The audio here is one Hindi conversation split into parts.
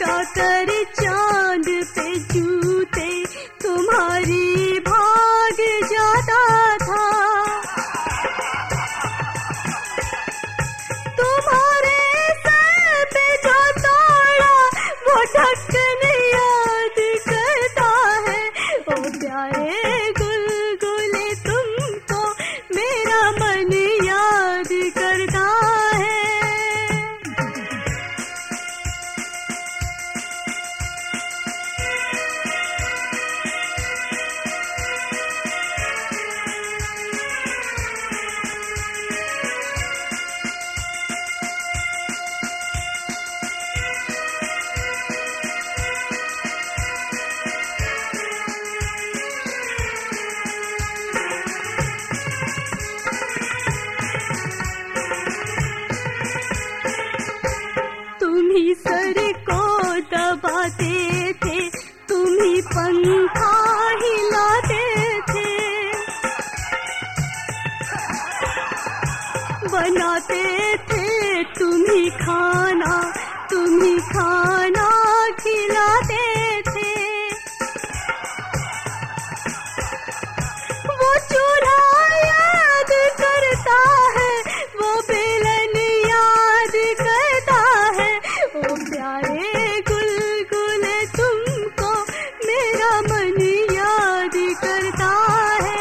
लुटाकर चांद पे जूते तुम्हारी भाग जाता था। तुम्हारे सर पे जो तोड़ा वो ढक्कन याद करता है। ओ प्यारे गुलगुले तुमको मेरा मन याद करता है। तुम्ही सर को दबाते थे, तुम्ही पंखा हिलाते थे, बनाते थे तुम्ही खाना खिलाते थे। वो चूल्हा याद करता है, वो बेलन याद करता है। ओ प्यारे गुलगुले तुमको मेरा मन याद करता है।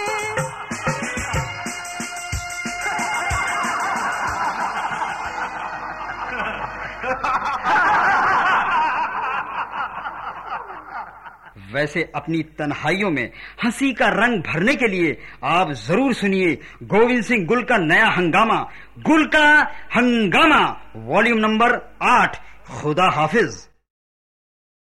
वैसे अपनी तन्हाइयों में हंसी का रंग भरने के लिए आप जरूर सुनिए गोविंद सिंह गुल का नया हंगामा, गुल का हंगामा, वॉल्यूम नंबर 8। खुदा हाफिज।